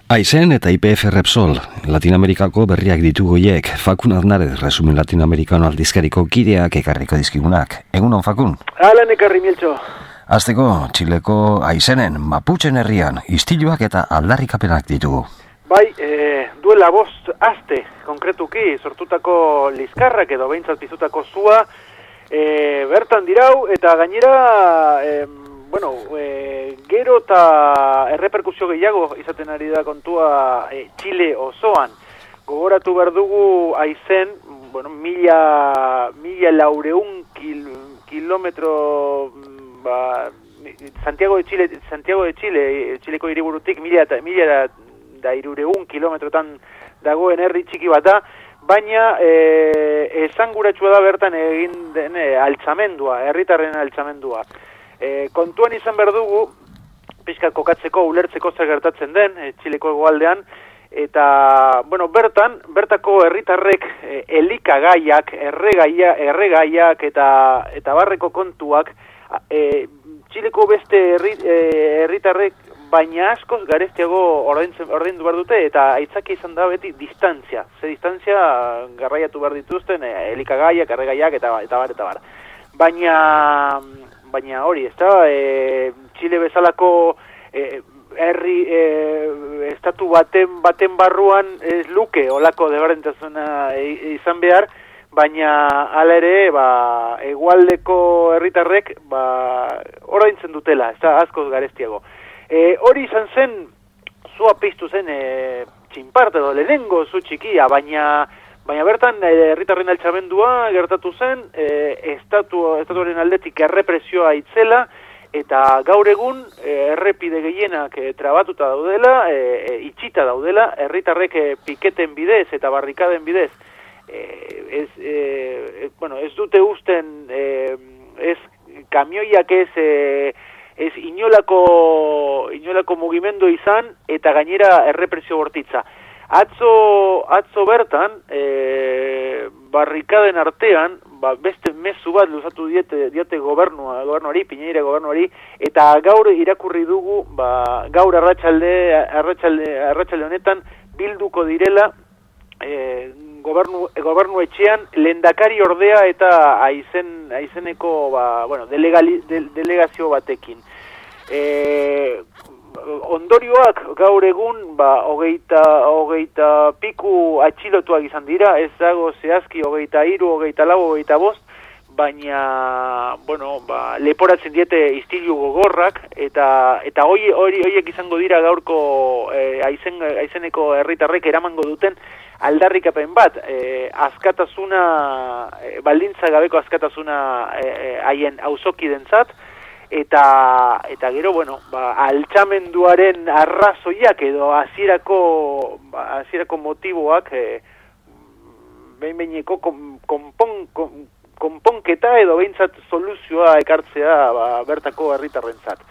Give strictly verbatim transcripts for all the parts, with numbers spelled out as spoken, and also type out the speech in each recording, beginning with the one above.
Aizen eta I P F Repsol, Latinoamerikako berriak ditugu hiek, Fakun Aznarez, Resumen Latinoamerikano aldizkariko kideak ekarriko dizkigunak. Egunon, Fakun? Alan ekarri miltxo. Azteko, Txileko Aizenen, Maputxen herrian, istiluak eta aldarrikapenak ditugu. Bai, e, duela bost aste, konkretuki, sortutako lizkarrak edo behintzat pizutako zua, e, bertan dirau, eta gainera, e, bueno, e, gero eta erreperkusio gehiago izaten ari da kontua e, Txile osoan. Gogoratu behar dugu Aizen, bueno, mila, mila laureun kil, kilometro, ba, Santiago de Chile, Santiago de Chile, Txileko hiriburutik mila, mila da irureun kilometrotan dagoen herri txiki bat da, baina e, esanguratsua da bertan egin den e, altxamendua, herritarren altxamendua. E, kontuan izan behar dugu, pixka kokatzeko, ulertzeko zer gertatzen den, e, Txileko hegoaldean, eta, bueno, bertan, bertako herritarrek e, elikagaiak, erregaia, erregaiak eta, eta barreko kontuak, e, Txileko beste herri, e, herritarrek baina askoz garestiago ordaindu behar dute, eta aitzaki izan da beti distantzia. Ze distantzia garraiatu behar dituzten, e, elikagaiak, erregaiak, eta, eta bar, eta bar. Baina... Baina hori, ez da, e, Txile bezalako e, herri e, estatu baten, baten barruan ez luke olako debarentasuna e, izan behar, baina hala ere, ba, hegoaldeko herritarrek ba, ordaintzen dutela, ez da, askoz garestiago. E, hori izan zen, zua piztu zen e, txinparte edo lehenengo zu txikia, baina... Baina bertan, herritarren altxamendua gertatu zen, e, estatu, estatuaren aldetik errepresioa itzela, eta gaur egun e, errepide gehienak e, trabatuta daudela, e, e, itxita daudela, herritarrek e, piketen bidez eta barrikaden bidez, e, ez, e, bueno, ez dute usten, e, ez kamioiak ez, e, ez inolako, inolako mugimendu izan, eta gainera errepresio bortitza. Atzo, atzo bertan, e, barrikaden artean, ba, beste mezu bat luzatu diete, diete gobernua, gobernuari, Piñeira gobernuari, eta gaur irakurri dugu, ba, gaur arratsalde, arratsalde, arratsalde honetan bilduko direla e, gobernu, gobernu etxean lehendakari ordea eta aizen, aizeneko ba, bueno, delegali, de, delegazio batekin. E, Ondorioak gaur egun ba, hogeita, hogeita piku atxilotuak izan dira, ez dago zehazki hogeita hiru, hogeita lau, hogeita bost, baina bueno, ba, leporatzen diete istilu gogorrak, eta eta hori hori horiek izango dira gaurko e, aizen, aizeneko herritarrek eramango duten aldarrikapen bat, e, askatasuna, e, baldintza gabeko askatasuna haien e, auzokidentzat, Eta, eta gero, bueno, ba, altxamenduaren arrazoiak edo hasierako ba, hasierako motiboak e, behin-behineko konpon, kon, konponketa edo behintzat soluzioa ekartzea ba, bertako herritarrentzat.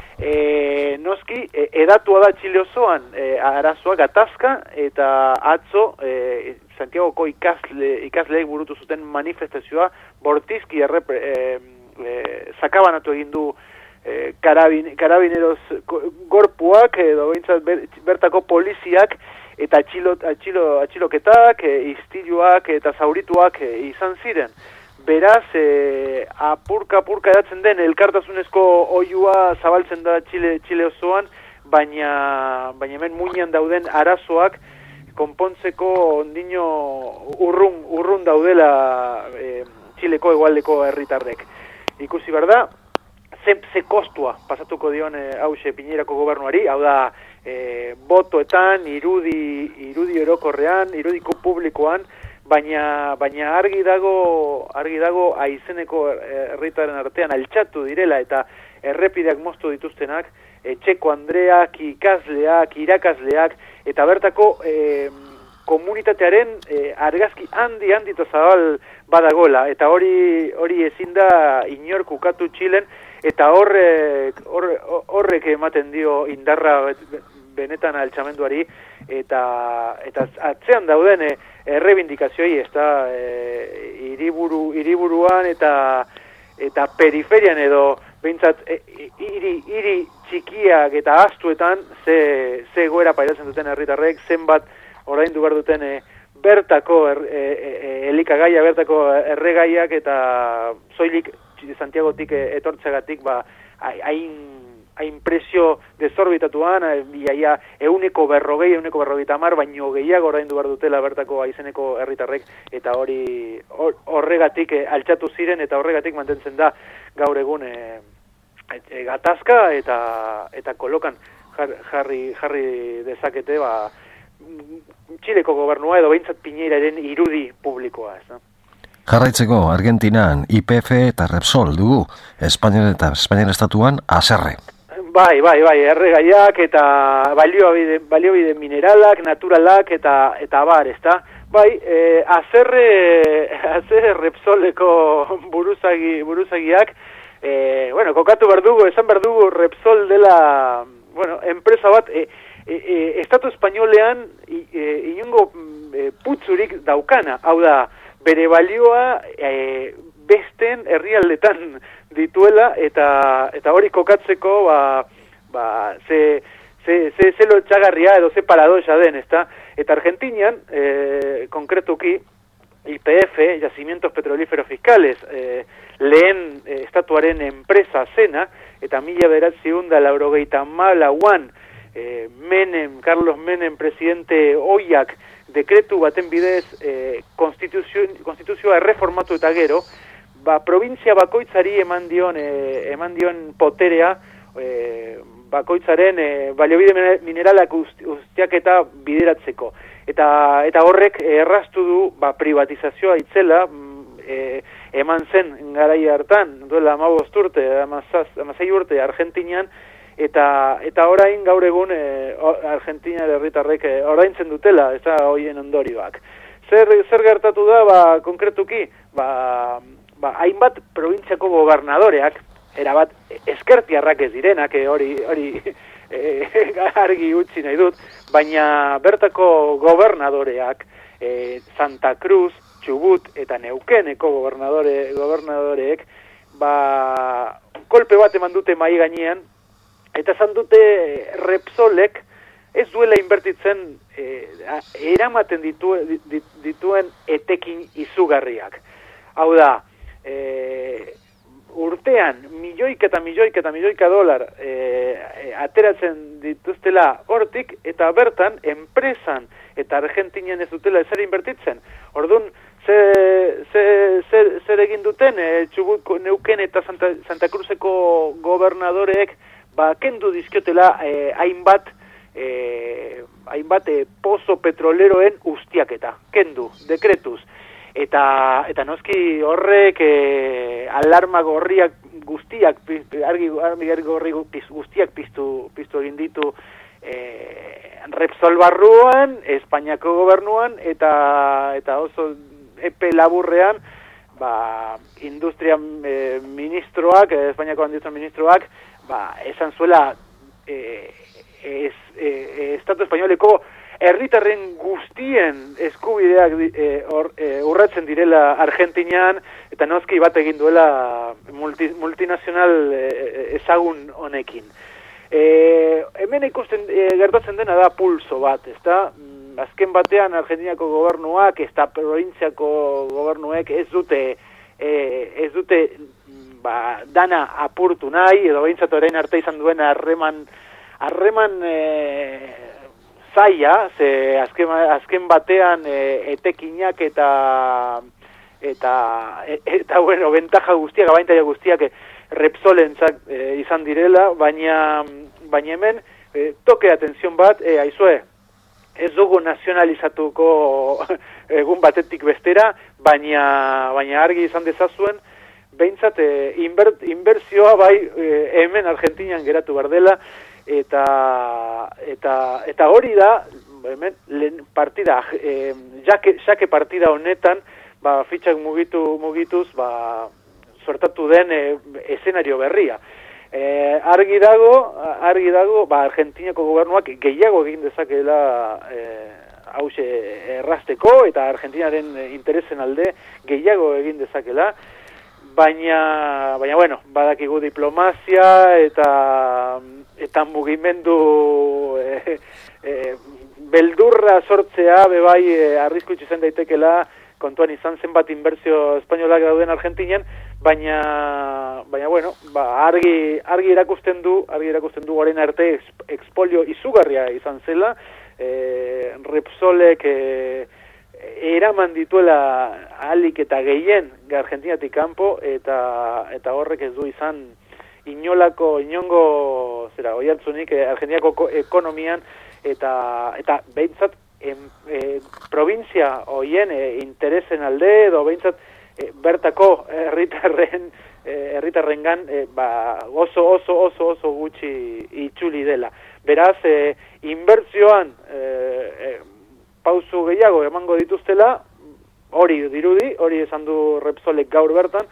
E, noski, e, edatua da Txile osoan e, arazoak gatazka eta atzo e, Santiagoko ikasle, ikasleek burutu zuten manifestazioa bortizki errep... E, E, sakabanatu egin du e, karabin, karabineros gorpuak edo behintzat bertako poliziak eta atxilo, atxilo, atxiloketak, e, istiluak eta zaurituak e, izan ziren. Beraz, e, apurka-apurka edatzen den elkartasunezko oihua zabaltzen da Txile, Txile osoan, baina, baina hemen muinean dauden arazoak konpontzeko ondino urrun, urrun daudela e, Txileko hegoaldeko herritarrek. Ikusi behar da, ze, ze kostua pasatuko dion e, hause Piñeirako gobernuari, hau da, e, botoetan, irudi, irudi orokorrean, irudiko publikoan, baina, baina argi dago, argi dago aizeneko herritaren artean altxatu direla eta errepideak moztu dituztenak, e, Txeko Andreak, ikasleak, irakasleak, eta bertako e, komunitatearen e, argazki handi handi eta zabal badagola, eta hori hori ezin da inork ukatu Txilen, eta horrek, horrek, horrek ematen dio indarra benetan altxamenduari, eta, eta atzean dauden e, errebindikazioi, ez da, e, hiriburu, hiriburuan eta eta periferian edo behintzat e, hiri hiri txikiak eta astuetan ze ze egoera pairatzen duten herritarrek, zenbat oraindu behar duten e, bertako er, e, e, elikagaia, bertako erregaiak eta soilik Santiagotik e, etortzegatik ba hain hain presio desorbitatuan, iaia euneko berrogei, euneko berrogeita hamar, baino gehiago oraindu behar dutela bertako aizeneko herritarrek, eta hori horregatik e, altxatu ziren, eta horregatik mantentzen da gaur egun e, e, gatazka eta eta kolokan jar, jarri jarri dezakete ba Txileko gobernua edo behintzat Piñeiraren irudi publikoa, ez da. Jarraitzeko, Argentinan I P F eta Repsol dugu, Espainian eta Espainian estatuan haserre. Bai, bai, bai, erregaiak eta baliobide, baliobide mineralak, naturalak eta eta bar, ezta? Bai, eh, haserre, haserre Repsoleko buruzagi, buruzagiak, eh, bueno, kokatu behar dugu, esan behar dugu Repsol dela, bueno, enpresa bat, eh, E, e, Estatu espainolean e, inongo e, putzurik daukana, hau da, bere balioa e, besten herrialdetan dituela, eta eta hori kokatzeko ba, ba, ze, ze, ze, ze lotxagarria edo ze paradoxa den, ezta? Eta Argentinian, e, konkretuki, I P F, Yacimientos Petrolíferos Fiscales, e, lehen e, estatuaren enpresa zena, eta mila bederatziehun eta laurogeita hamalauan, Eh, Menem, Carlos Menem, presidente oiak dekretu baten bidez eh, konstituzio, konstituzioa erreformatu eta gero, ba, provintzia bakoitzari eman dion, eh, eman dion poterea, eh, bakoitzaren eh, baliobide mineralak guztiak eta bideratzeko. Eta, eta horrek erraztu du ba, privatizazioa itzela, eh, eman zen garai hartan, duela hamabost urte, hamasei urte Argentinian, Eta eta orain gaur egun e, Argentina herritarrek e, oraintzen dutela, ez da hoien ondorioak. Zer zer gertatu da, ba konkretuki, ba, ba hainbat probintziako gobernadoreak, erabat eskertiarrak ez direnak, e, hori hori e, argi utzi nahi dut, baina bertako gobernadoreak, e, Santa Cruz, Chubut eta Neuqueneko gobernadore gobernadoreek, ba kolpe bat eman dute mahai gainean. Eta esan dute Repsolek ez duela inbertitzen eh, eramaten ditu, dit, dituen etekin izugarriak. Hau da, eh, urtean milioika eta milioika eta milioika dolar eh, ateratzen dituztela hortik, eta bertan enpresan eta Argentinian ez dutela ezer inbertitzen. Orduan, Zer ze, ze, ze egin duten, e, Chubut, Neuquén eta Santa, Santa Cruzeko gobernadoreek ba, kendu dizkiotela eh, hainbat, eh, hainbat eh, pozo petroleroen ustiaketa, kendu, dekretuz. Eta, eta noski horrek eh, alarma gorriak guztiak, argi, argi gorri guztiak piztu, piztu egin ditu eh, Repsol barruan, Espainiako gobernuan, eta, eta oso epe laburrean, ba, industria eh, ministroak, eh, Espainiako industria ministroak, ba, esan zuela eh, ez, eh, Estatu Espainoleko herritarren guztien eskubideak eh, or, eh, urratzen direla Argentinian, eta noski bat egin duela multi, multinazional eh, ezagun honekin. Eh, hemen ikusten eh, gertatzen dena da pulso bat, ezta? Azken batean Argentinako gobernuak, ezta provintziako gobernuek ez dute eh, ez dute ba, dana apurtu nahi, edo behintzat orain arte izan duen harreman harreman e, zaila, ze azken, azken batean e, etekinak eta eta e, eta bueno, bentaja guztiak, abaintaia guztiak e, Repsolentzak e, izan direla, baina baina hemen e, toke atenzion bat, e, aizue, ez dugu nazionalizatuko egun batetik bestera, baina baina argi izan dezazuen, behintzat, e, inber, inbertsioa bai e, hemen Argentinian geratu behar dela, eta, eta, eta hori da, hemen, lehen partida, e, jake, jake partida honetan, ba, fitxak mugitu, mugituz, ba, sortatu den e, eszenario berria. E, argi dago, argi dago, ba, Argentinako gobernuak gehiago egin dezakela e, hause errazteko, eta Argentinaren interesen alde gehiago egin dezakela, baina, baina bueno, badakigu diplomazia eta eta mugimendu e, e, beldurra sortzea bebai e, arrisku izan daitekela kontuan izan zenbat inbertsio espainolak dauden Argentinian, baina baina bueno, ba, argi argi erakusten du, argi erakusten du orain arte expolio izugarria izan zela, e, Repsolek e, eraman dituela ahalik eta gehien Argentinatik kanpo eta eta horrek ez du izan inolako inongo zera oihartzunik e, Argentinako ekonomian eta eta behintzat en, e, provintzia hoien e, interesen alde edo behintzat e, bertako herritarren herritarrengan e, ba, oso oso oso oso gutxi itzuli dela. Beraz, e, inbertsioan e, e, pausu gehiago emango dituztela, hori dirudi, hori esan du Repsolek gaur bertan,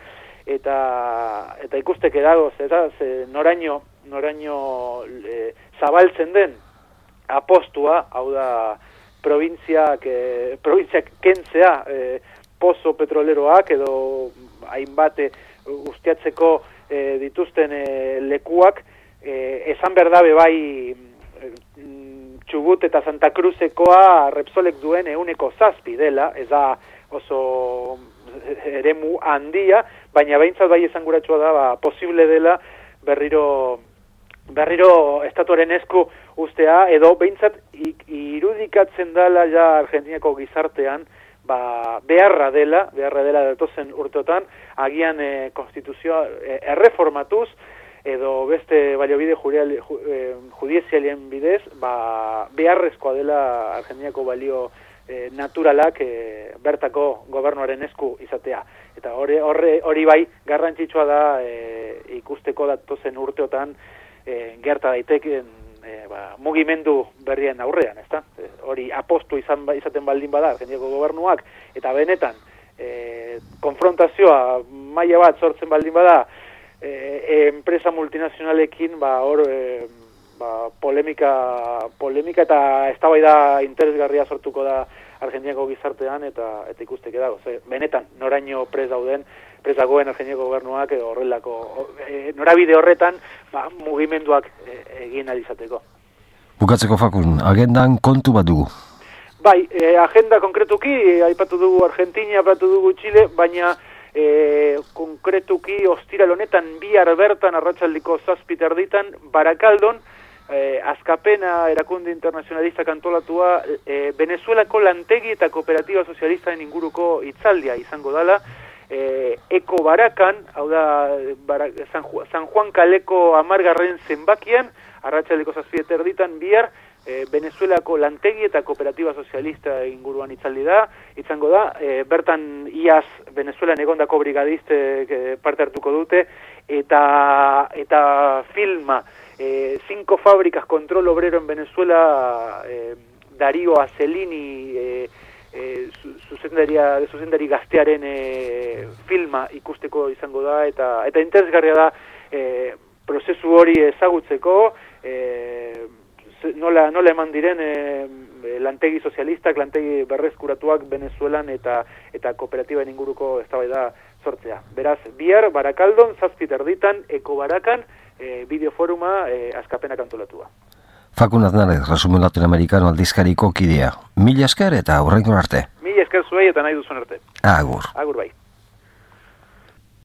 eta eta ikusteke dago, eta ze noraino noraino e, zabaltzen den apostua, hau da provintziak e, provintziak kentzea e, pozo petroleroak edo hainbat ustiatzeko e, dituzten e, lekuak, e, esan berdabe bai e, Txubut eta Santa Cruzekoa Repsolek duen euneko zazpi dela, ez da oso eremu handia, baina behintzat bai esanguratsua da, ba, posible dela berriro berriro estatuaren esku ustea, edo behintzat irudikatzen dela ja Argentinako gizartean, ba, beharra dela, beharra dela datozen urteotan, agian e, konstituzioa e, erreformatuz, edo beste baliobide judizialien bidez, ba, beharrezkoa dela Argentinako balio e, naturalak e, bertako gobernuaren esku izatea. Eta hori hori bai garrantzitsua da e, ikusteko datozen urteotan e, gerta daiteken e, ba, mugimendu berrien aurrean, ezta? E, hori apostu izan izaten baldin bada Argentinako gobernuak eta benetan e, konfrontazioa maila bat sortzen baldin bada E, enpresa multinazionalekin ba hor e, ba, polemika polemika eta eztabaida interesgarria sortuko da Argentinako gizartean eta eta ikusteke dago. Ze, benetan noraino prez dauden, prez dagoen Argentinako gobernuak e, horrelako e, norabide horretan ba, mugimenduak e, egin ahal izateko. Bukatzeko Fakun, agendan kontu bat dugu. Bai, e, agenda konkretuki e, aipatu dugu Argentina, aipatu dugu Chile, baina E, konkretuki ostiral honetan bihar bertan arratsaldiko zazpi terditan Barakaldon e, Azkapena erakunde internazionalista antolatua e, Venezuelako lantegi eta kooperatiba sozialistaren inguruko hitzaldia izango dala e, Eko Barakan, hau da Barak, San, Ju, San Juan kaleko hamargarren zenbakian arratsaldiko zazpi terditan bihar E, Venezuelako lantegi eta kooperatiba sozialista inguruan hitzaldi da, izango da, e, bertan iaz Venezuelan egondako brigadistek e, parte hartuko dute, eta eta filma, e, cinco fábricas control obrero en Venezuela, e, Darío Acelini, e, e, zuzendaria, zuzendari gaztearen e, filma ikusteko izango da, eta eta interesgarria da e, prozesu hori ezagutzeko, e, Nola, nola eman diren e, lantegi sozialistak, lantegi berreskuratuak Venezuelan eta eta kooperatiba inguruko eztabaida sortzea. Beraz, bihar Barakaldon, zazpi terditan, Eko Barakan, e, bideoforuma e, Azkapena antolatua. Fakun Aznarez, Resumen Latinoamericano aldizkariko kidea. Mila esker eta aurrengo arte. Mila esker zuei eta nahi duzun arte. Agur. Agur bai.